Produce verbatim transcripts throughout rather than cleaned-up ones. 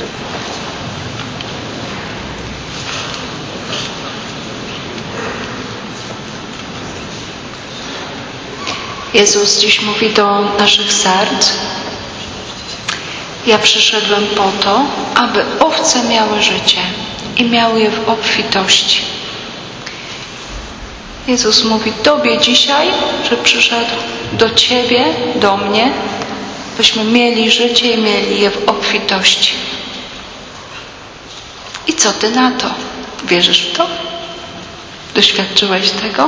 Jezus dziś mówi do naszych serc: ja przyszedłem po to, aby owce miały życie i miały je w obfitości. Jezus mówi Tobie dzisiaj, że przyszedł do Ciebie, do mnie, byśmy mieli życie i mieli je w obfitości. I co Ty na to? Wierzysz w to? Doświadczyłeś tego?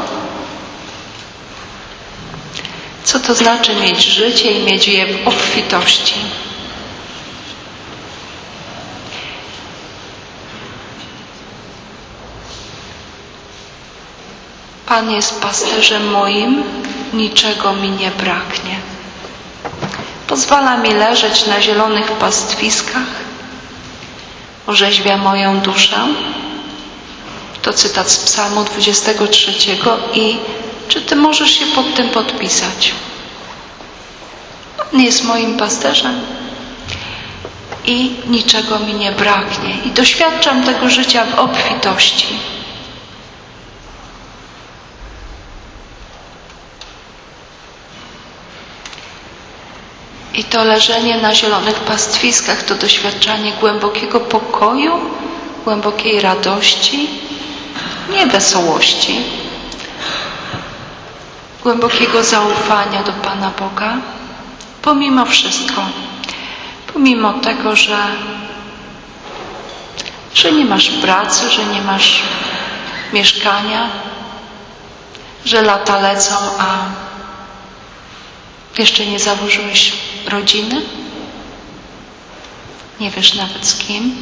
Co to znaczy mieć życie i mieć je w obfitości? Pan jest pasterzem moim, niczego mi nie braknie. Pozwala mi leżeć na zielonych pastwiskach, orzeźwia moją duszę. To cytat z Psalmu dwudziestego trzeciego i czy Ty możesz się pod tym podpisać? On jest moim pasterzem i niczego mi nie braknie. I doświadczam tego życia w obfitości. I to leżenie na zielonych pastwiskach to doświadczanie głębokiego pokoju, głębokiej radości, nie wesołości, głębokiego zaufania do Pana Boga, pomimo wszystko, pomimo tego, że, że nie masz pracy, że nie masz mieszkania, że lata lecą, a jeszcze nie założyłeś rodziny, nie wiesz nawet z kim.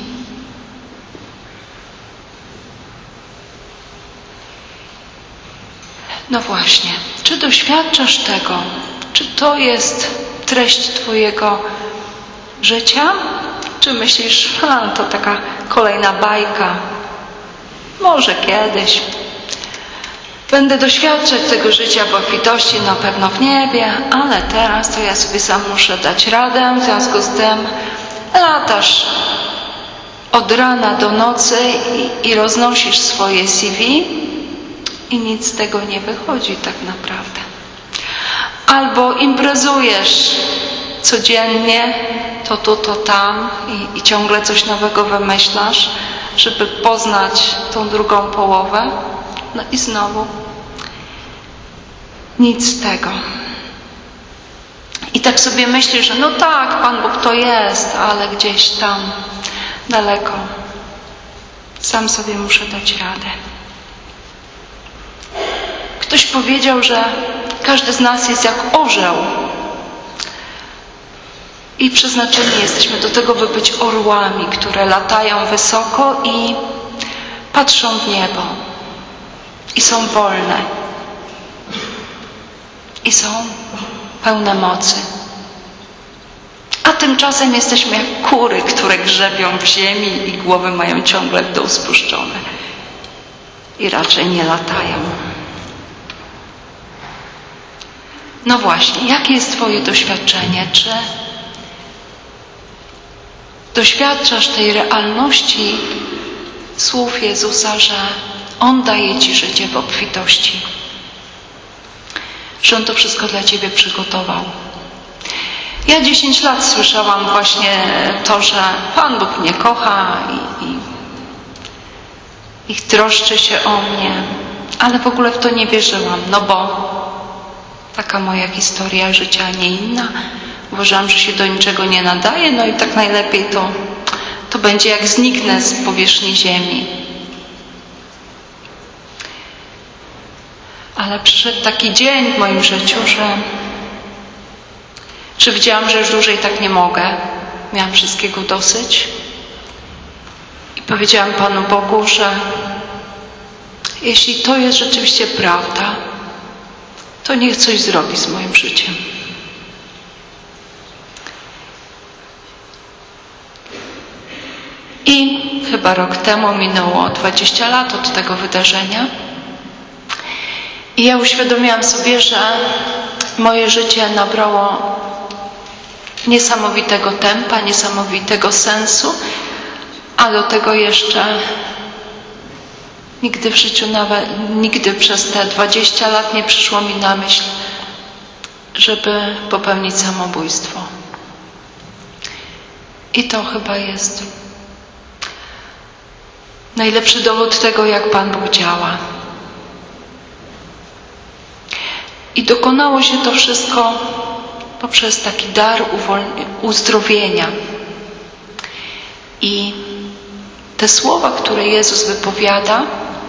No właśnie, czy doświadczasz tego? Czy to jest treść Twojego życia? Czy myślisz, a to taka kolejna bajka? Może kiedyś będę doświadczać tego życia w obfitości, na pewno w niebie, ale teraz to ja sobie sam muszę dać radę, w związku z tym latasz od rana do nocy i, i roznosisz swoje C V i nic z tego nie wychodzi tak naprawdę. Albo imprezujesz codziennie, to tu, to tam i, i ciągle coś nowego wymyślasz, żeby poznać tą drugą połowę. No i znowu nic z tego. I tak sobie myślisz, że no tak, Pan Bóg to jest, ale gdzieś tam daleko. Sam sobie muszę dać radę. Ktoś powiedział, że każdy z nas jest jak orzeł. I przeznaczeni jesteśmy do tego, by być orłami, które latają wysoko i patrzą w niebo. I są wolne. I są pełne mocy. A tymczasem jesteśmy jak kury, które grzebią w ziemi i głowy mają ciągle w dół spuszczone. I raczej nie latają. No właśnie, jakie jest Twoje doświadczenie? Czy doświadczasz tej realności słów Jezusa, że On daje Ci życie w obfitości? Że On to wszystko dla Ciebie przygotował. Ja dziesięć lat słyszałam właśnie to, że Pan Bóg mnie kocha i, i, i troszczy się o mnie, ale w ogóle w to nie wierzyłam, no bo taka moja historia życia, nie inna. Uważałam, że się do niczego nie nadaje, no i tak najlepiej to, to będzie jak zniknę z powierzchni ziemi. Ale przyszedł taki dzień w moim życiu, że, że widziałam, że już dłużej tak nie mogę. Miałam wszystkiego dosyć. I powiedziałam Panu Bogu, że jeśli to jest rzeczywiście prawda, to niech coś zrobi z moim życiem. I chyba rok temu minęło dwadzieścia lat od tego wydarzenia. I ja uświadomiłam sobie, że moje życie nabrało niesamowitego tempa, niesamowitego sensu, a do tego jeszcze nigdy w życiu, nawet nigdy przez te dwadzieścia lat nie przyszło mi na myśl, żeby popełnić samobójstwo. I to chyba jest najlepszy dowód tego, jak Pan Bóg działa. I dokonało się to wszystko poprzez taki dar uzdrowienia. I te słowa, które Jezus wypowiada,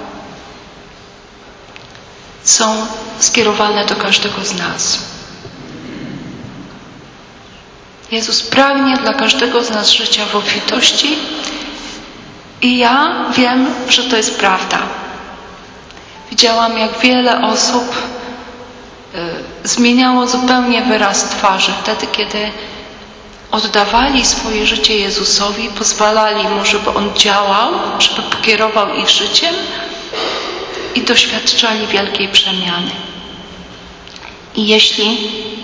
są skierowane do każdego z nas. Jezus pragnie dla każdego z nas życia w obfitości i ja wiem, że to jest prawda. Widziałam, jak wiele osób y, zmieniało zupełnie wyraz twarzy wtedy, kiedy oddawali swoje życie Jezusowi, pozwalali Mu, żeby On działał, żeby pokierował ich życiem i doświadczali wielkiej przemiany. I jeśli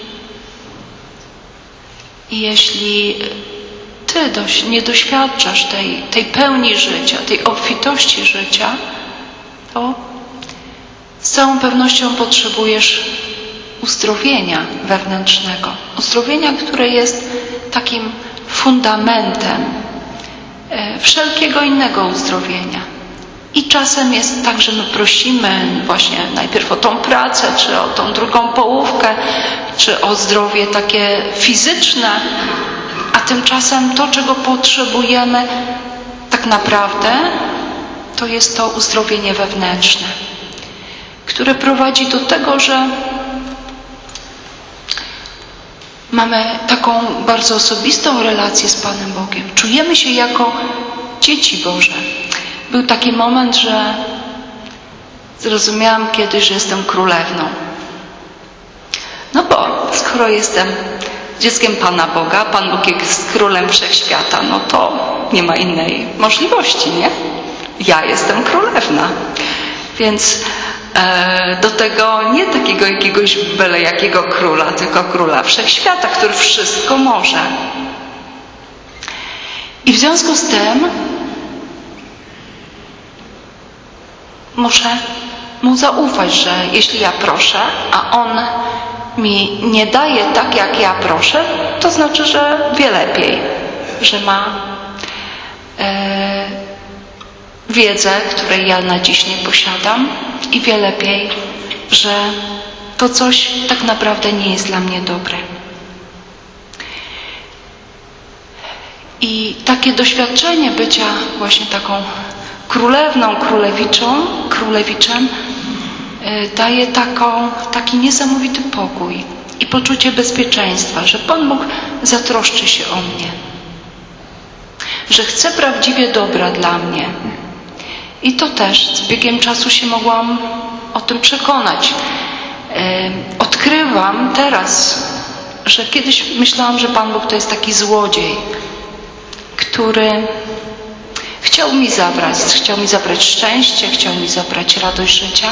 I jeśli Ty doś, nie doświadczasz tej, tej pełni życia, tej obfitości życia, to z całą pewnością potrzebujesz uzdrowienia wewnętrznego. Uzdrowienia, które jest takim fundamentem e, wszelkiego innego uzdrowienia. I czasem jest tak, że my prosimy właśnie najpierw o tą pracę, czy o tą drugą połówkę, czy o zdrowie takie fizyczne, a tymczasem to, czego potrzebujemy tak naprawdę, to jest to uzdrowienie wewnętrzne, które prowadzi do tego, że mamy taką bardzo osobistą relację z Panem Bogiem. Czujemy się jako dzieci Boże. Był taki moment, że zrozumiałam kiedyś, że jestem królewną. No bo skoro jestem dzieckiem Pana Boga, Pan Bóg jest królem wszechświata, no to nie ma innej możliwości, nie? Ja jestem królewna. Więc e, do tego nie takiego jakiegoś byle jakiego króla, tylko króla wszechświata, który wszystko może. I w związku z tym muszę Mu zaufać, że jeśli ja proszę, a On mi nie daje tak, jak ja proszę, to znaczy, że wie lepiej, że ma e, wiedzę, której ja na dziś nie posiadam i wie lepiej, że to coś tak naprawdę nie jest dla mnie dobre. I takie doświadczenie bycia właśnie taką królewną, królewiczą, królewiczem daje taką, taki niesamowity pokój i poczucie bezpieczeństwa, że Pan Bóg zatroszczy się o mnie, że chce prawdziwie dobra dla mnie. I to też z biegiem czasu się mogłam o tym przekonać. Odkrywam teraz, że kiedyś myślałam, że Pan Bóg to jest taki złodziej, który chciał mi zabrać, chciał mi zabrać szczęście, chciał mi zabrać radość życia.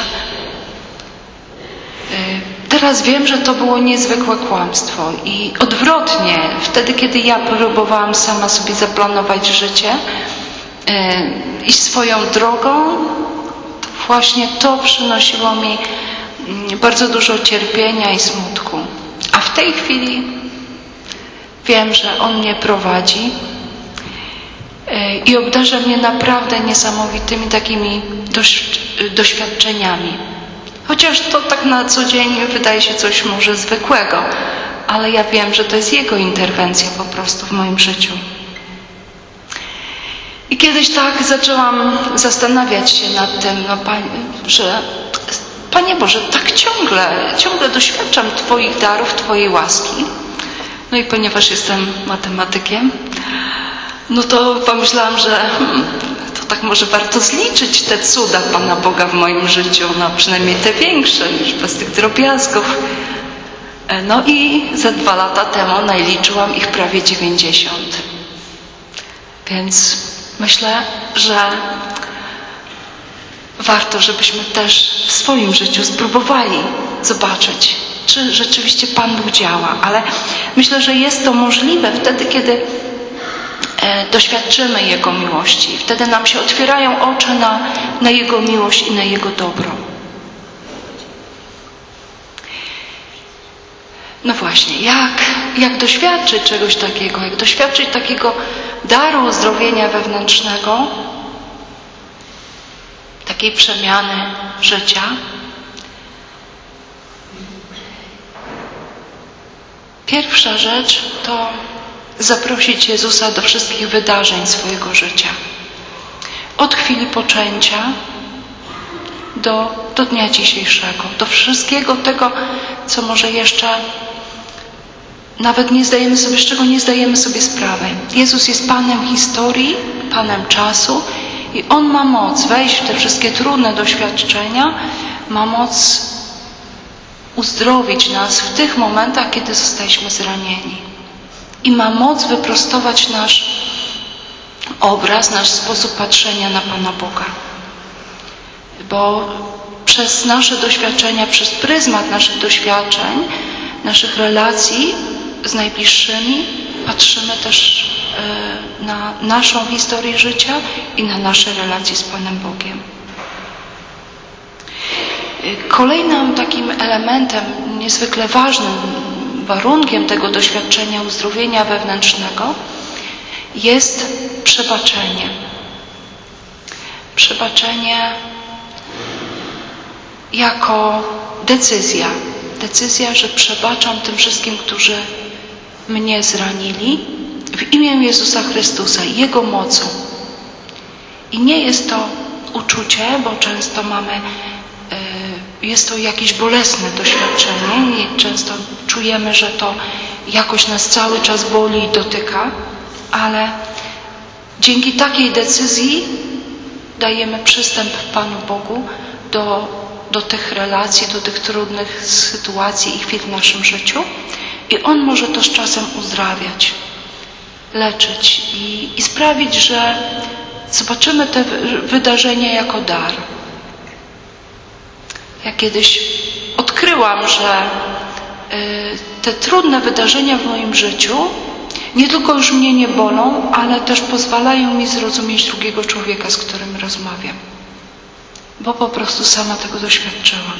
Teraz wiem, że to było niezwykłe kłamstwo i odwrotnie, wtedy kiedy ja próbowałam sama sobie zaplanować życie, iść swoją drogą, to właśnie to przynosiło mi bardzo dużo cierpienia i smutku. A w tej chwili wiem, że On mnie prowadzi i obdarza mnie naprawdę niesamowitymi takimi doświadczeniami. Chociaż to tak na co dzień wydaje się coś może zwykłego, ale ja wiem, że to jest Jego interwencja po prostu w moim życiu. I kiedyś tak zaczęłam zastanawiać się nad tym, no, że Panie Boże, tak ciągle, ciągle doświadczam Twoich darów, Twojej łaski. No i ponieważ jestem matematykiem, no to pomyślałam, że hmm, to tak może warto zliczyć te cuda Pana Boga w moim życiu, no przynajmniej te większe, już bez tych drobiazgów. No i za dwa lata temu naliczyłam ich prawie dziewięćdziesiąt. Więc myślę, że warto, żebyśmy też w swoim życiu spróbowali zobaczyć, czy rzeczywiście Pan Bóg działa. Ale myślę, że jest to możliwe wtedy, kiedy doświadczymy Jego miłości. Wtedy nam się otwierają oczy na, na Jego miłość i na Jego dobro. No właśnie, jak, jak doświadczyć czegoś takiego, jak doświadczyć takiego daru uzdrowienia wewnętrznego, takiej przemiany życia? Pierwsza rzecz to zaprosić Jezusa do wszystkich wydarzeń swojego życia. Od chwili poczęcia do, do dnia dzisiejszego. Do wszystkiego tego, co może jeszcze nawet nie zdajemy sobie, z czego nie zdajemy sobie sprawy. Jezus jest Panem historii, Panem czasu i On ma moc wejść w te wszystkie trudne doświadczenia, ma moc uzdrowić nas w tych momentach, kiedy zostaliśmy zranieni. I ma moc wyprostować nasz obraz, nasz sposób patrzenia na Pana Boga. Bo przez nasze doświadczenia, przez pryzmat naszych doświadczeń, naszych relacji z najbliższymi, patrzymy też na naszą historię życia i na nasze relacje z Panem Bogiem. Kolejnym takim elementem, niezwykle ważnym warunkiem tego doświadczenia uzdrowienia wewnętrznego jest przebaczenie. Przebaczenie jako decyzja. Decyzja, że przebaczam tym wszystkim, którzy mnie zranili w imię Jezusa Chrystusa, Jego mocą. I nie jest to uczucie, bo często mamy jest to jakieś bolesne doświadczenie i często czujemy, że to jakoś nas cały czas boli i dotyka, ale dzięki takiej decyzji dajemy przystęp Panu Bogu do, do tych relacji, do tych trudnych sytuacji i chwil w naszym życiu i On może to z czasem uzdrawiać, leczyć i, i sprawić, że zobaczymy te wydarzenia jako dar. Ja kiedyś odkryłam, że te trudne wydarzenia w moim życiu nie tylko już mnie nie bolą, ale też pozwalają mi zrozumieć drugiego człowieka, z którym rozmawiam. Bo po prostu sama tego doświadczyłam.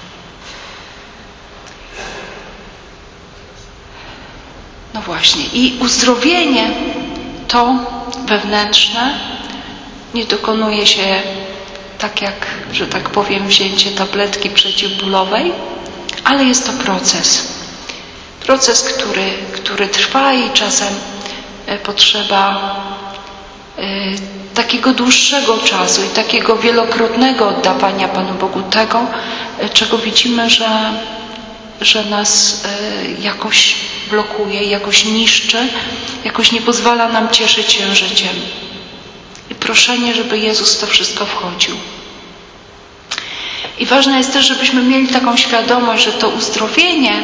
No właśnie. I uzdrowienie to wewnętrzne nie dokonuje się tak jak, że tak powiem, wzięcie tabletki przeciwbólowej, ale jest to proces. Proces, który, który trwa i czasem potrzeba y, takiego dłuższego czasu i takiego wielokrotnego oddawania Panu Bogu tego, czego widzimy, że, że nas y, jakoś blokuje, jakoś niszczy, jakoś nie pozwala nam cieszyć się życiem. I proszenie, żeby Jezus w to wszystko wchodził. I ważne jest też, żebyśmy mieli taką świadomość, że to uzdrowienie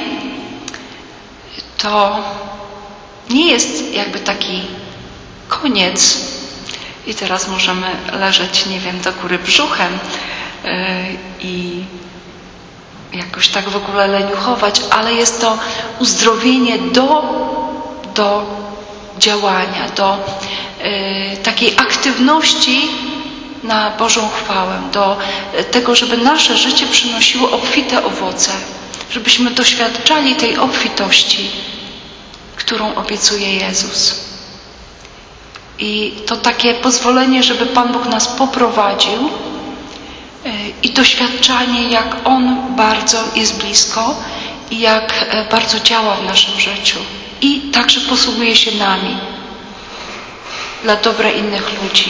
to nie jest jakby taki koniec i teraz możemy leżeć, nie wiem, do góry brzuchem yy, i jakoś tak w ogóle leniuchować, ale jest to uzdrowienie do, do działania, do yy, takiej aktywności na Bożą chwałę, do tego, żeby nasze życie przynosiło obfite owoce, żebyśmy doświadczali tej obfitości, którą obiecuje Jezus. I to takie pozwolenie, żeby Pan Bóg nas poprowadził i doświadczanie, jak On bardzo jest blisko i jak bardzo działa w naszym życiu. I także posługuje się nami dla dobra innych ludzi.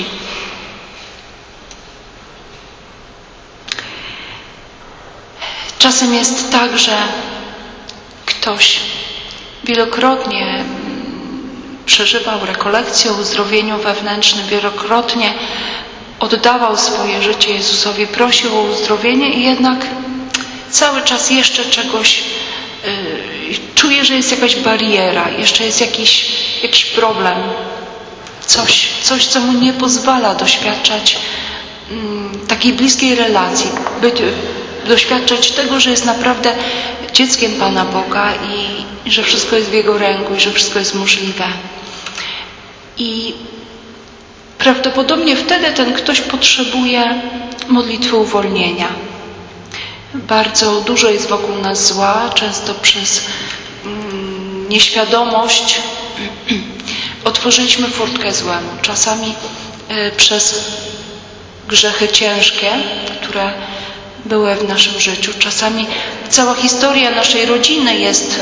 Czasem jest tak, że ktoś wielokrotnie przeżywał rekolekcję o uzdrowieniu wewnętrznym, wielokrotnie oddawał swoje życie Jezusowi, prosił o uzdrowienie i jednak cały czas jeszcze czegoś yy, czuje, że jest jakaś bariera, jeszcze jest jakiś, jakiś problem, coś, coś, co mu nie pozwala doświadczać yy, takiej bliskiej relacji, być, doświadczać tego, że jest naprawdę dzieckiem Pana Boga i że wszystko jest w Jego ręku i że wszystko jest możliwe. I prawdopodobnie wtedy ten ktoś potrzebuje modlitwy uwolnienia. Bardzo dużo jest wokół nas zła, często przez mm, nieświadomość otworzyliśmy furtkę złemu. Czasami y, przez grzechy ciężkie, które były w naszym życiu. Czasami cała historia naszej rodziny jest y,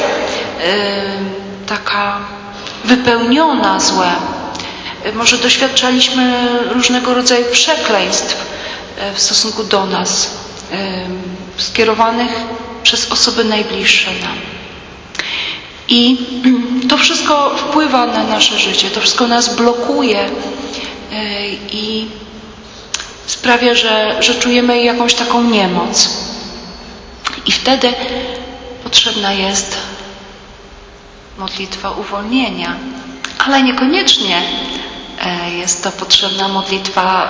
taka wypełniona złem. Y, może doświadczaliśmy różnego rodzaju przekleństw y, w stosunku do nas, y, skierowanych przez osoby najbliższe nam. I y, to wszystko wpływa na nasze życie, to wszystko nas blokuje y, i sprawia, że, że czujemy jakąś taką niemoc. I wtedy potrzebna jest modlitwa uwolnienia. Ale niekoniecznie jest to potrzebna modlitwa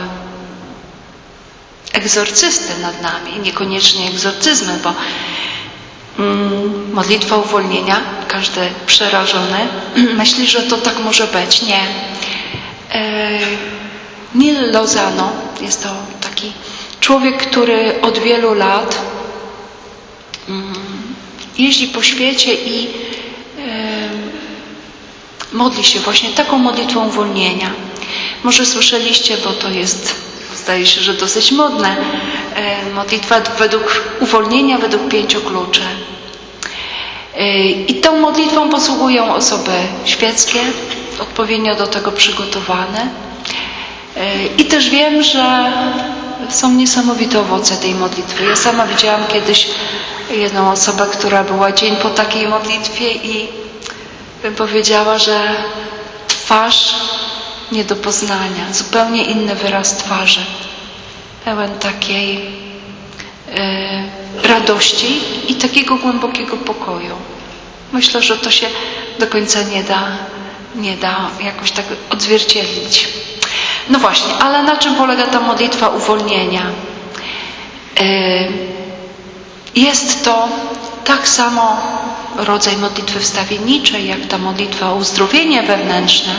egzorcysty nad nami. Niekoniecznie egzorcyzmy, bo mm, modlitwa uwolnienia, każdy przerażony myśli, że to tak może być. Nie. Neil Lozano jest to taki człowiek, który od wielu lat mm, jeździ po świecie i y, modli się właśnie taką modlitwą uwolnienia. Może słyszeliście, bo to jest, zdaje się, że dosyć modne, y, modlitwa według uwolnienia według pięciu kluczy. Y, I tą modlitwą posługują osoby świeckie, odpowiednio do tego przygotowane. I też wiem, że są niesamowite owoce tej modlitwy. Ja sama widziałam kiedyś jedną osobę, która była dzień po takiej modlitwie i bym powiedziała, że twarz nie do poznania, zupełnie inny wyraz twarzy, pełen takiej yy, radości i takiego głębokiego pokoju. Myślę, że to się do końca nie da, nie da jakoś tak odzwierciedlić. No właśnie, ale na czym polega ta modlitwa uwolnienia? Jest to tak samo rodzaj modlitwy wstawienniczej, jak ta modlitwa o uzdrowienie wewnętrzne.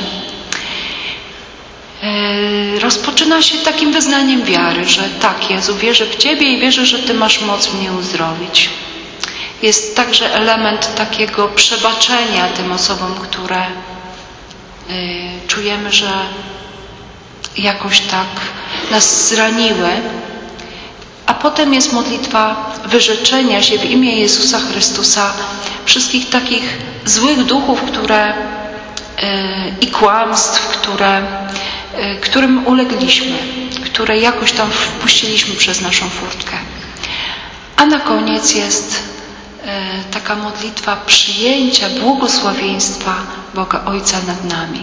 Rozpoczyna się takim wyznaniem wiary, że tak, Jezu, wierzę w Ciebie i wierzę, że Ty masz moc mnie uzdrowić. Jest także element takiego przebaczenia tym osobom, które czujemy, że jakoś tak nas zraniły, a potem jest modlitwa wyrzeczenia się w imię Jezusa Chrystusa wszystkich takich złych duchów, które yy, i kłamstw, które, yy, którym ulegliśmy, które jakoś tam wpuściliśmy przez naszą furtkę. A na koniec jest yy, taka modlitwa przyjęcia błogosławieństwa Boga Ojca nad nami.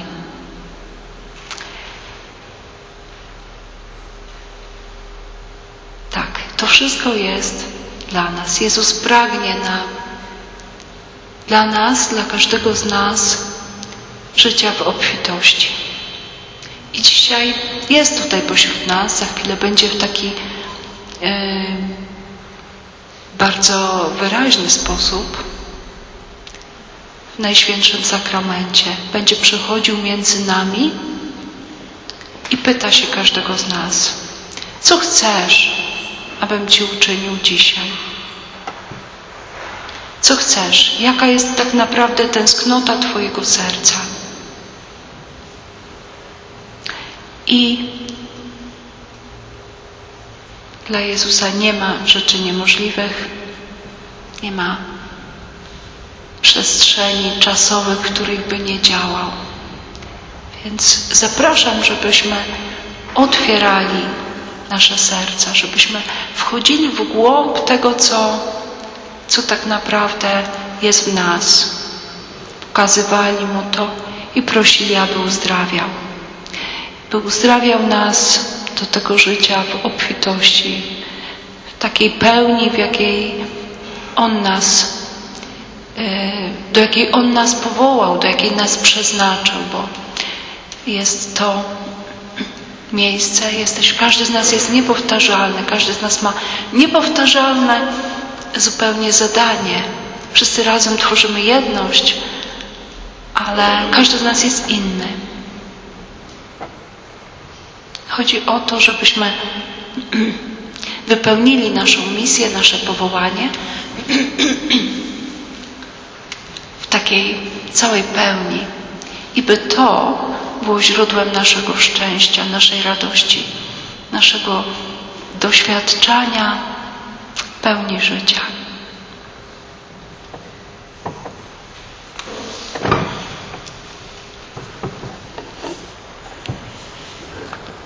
To wszystko jest dla nas. Jezus pragnie nam, dla nas, dla każdego z nas życia w obfitości. I dzisiaj jest tutaj pośród nas, za chwilę będzie w taki yy, bardzo wyraźny sposób w Najświętszym Sakramencie. Będzie przechodził między nami i pyta się każdego z nas: co chcesz, abym Ci uczynił dzisiaj? Co chcesz? Jaka jest tak naprawdę tęsknota Twojego serca? I dla Jezusa nie ma rzeczy niemożliwych, nie ma przestrzeni czasowych, w których by nie działał. Więc zapraszam, żebyśmy otwierali nasze serca, żebyśmy wchodzili w głąb tego, co, co tak naprawdę jest w nas. Pokazywali Mu to i prosili, aby uzdrawiał. By uzdrawiał nas do tego życia w obfitości, w takiej pełni, w jakiej On nas, do jakiej On nas powołał, do jakiej nas przeznaczył, bo jest to miejsce, jesteś, każdy z nas jest niepowtarzalny, każdy z nas ma niepowtarzalne zupełnie zadanie. Wszyscy razem tworzymy jedność, ale każdy z nas jest inny. Chodzi o to, żebyśmy wypełnili naszą misję, nasze powołanie w takiej całej pełni i by to było źródłem naszego szczęścia, naszej radości, naszego doświadczania pełni życia.